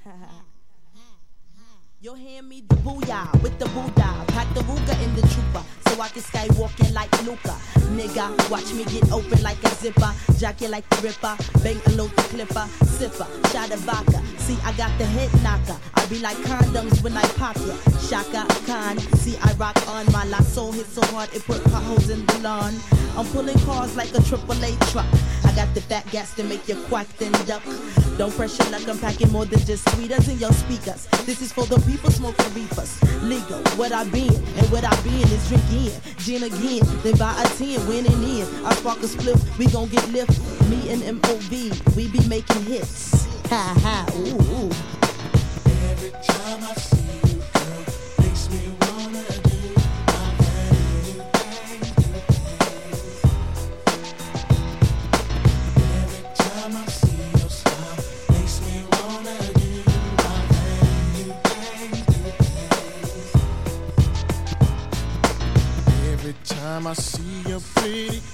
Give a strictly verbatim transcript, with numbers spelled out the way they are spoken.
You'll hand me the booyah with the booyah. Pack the Ruger in the trooper so I can skywalking like Luca. Nigga, watch me get open like a zipper. Jack you like the Ripper, bang a load the clipper. Sipper, shot of vodka. See, I got the head knocker. I be like condoms when I pop ya. Shaka Khan, see, I rock on. My La Soul hit so hard it put potholes in the lawn. I'm pulling cars like a triple A truck. I got the fat gas to make you quack then duck. Don't pressure like I'm packing more than just tweeters in your speakers. This is for the people smoking reefers. Legal, what I been, and what I been is drinking. Gin again, then buy a ten, winning in. I spark a split, we gon' get lift. Me and M O V, we be making hits. Ha ha, ooh, ooh. Every time I see you, girl, makes me wanna do my very thing. Every time I see your smile, makes me wanna do my very thing. Every time I see your pretty